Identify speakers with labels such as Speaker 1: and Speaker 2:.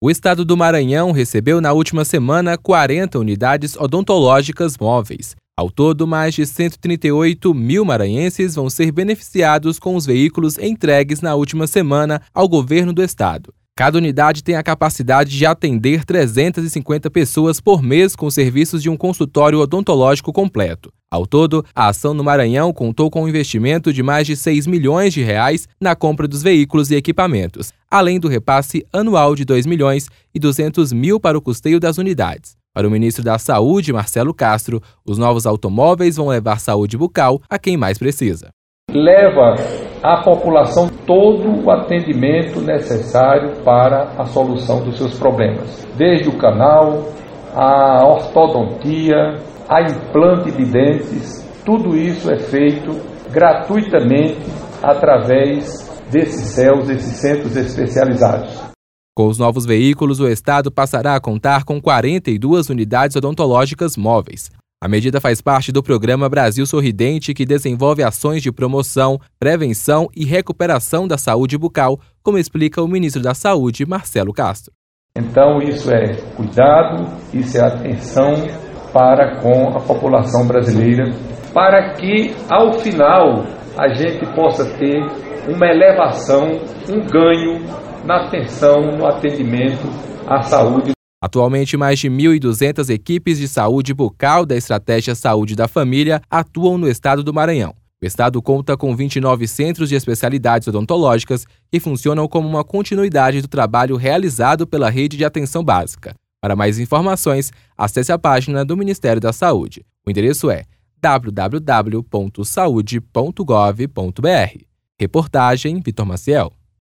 Speaker 1: O estado do Maranhão recebeu na última semana 40 unidades odontológicas móveis. Ao todo, mais de 138 mil maranhenses vão ser beneficiados com os veículos entregues na última semana ao governo do estado. Cada unidade tem a capacidade de atender 350 pessoas por mês com serviços de um consultório odontológico completo. Ao todo, a ação no Maranhão contou com um investimento de mais de 6 milhões de reais na compra dos veículos e equipamentos, além do repasse anual de 2 milhões e 200 mil para o custeio das unidades. Para o ministro da Saúde, Marcelo Castro, os novos automóveis vão levar saúde bucal a quem mais precisa.
Speaker 2: Leva à população todo o atendimento necessário para a solução dos seus problemas, desde o canal, a ortodontia, a implante de dentes, tudo isso é feito gratuitamente através desses CELs, esses centros especializados.
Speaker 1: Com os novos veículos, o estado passará a contar com 42 unidades odontológicas móveis. A medida faz parte do programa Brasil Sorridente, que desenvolve ações de promoção, prevenção e recuperação da saúde bucal, como explica o ministro da Saúde, Marcelo Castro.
Speaker 2: Então, isso é cuidado, isso é atenção para com a população brasileira, para que, ao final, a gente possa ter uma elevação, um ganho na atenção, no atendimento à saúde.
Speaker 1: Atualmente, mais de 1.200 equipes de saúde bucal da Estratégia Saúde da Família atuam no estado do Maranhão. O estado conta com 29 centros de especialidades odontológicas que funcionam como uma continuidade do trabalho realizado pela Rede de Atenção Básica. Para mais informações, acesse a página do Ministério da Saúde. O endereço é www.saude.gov.br. Reportagem Vitor Maciel.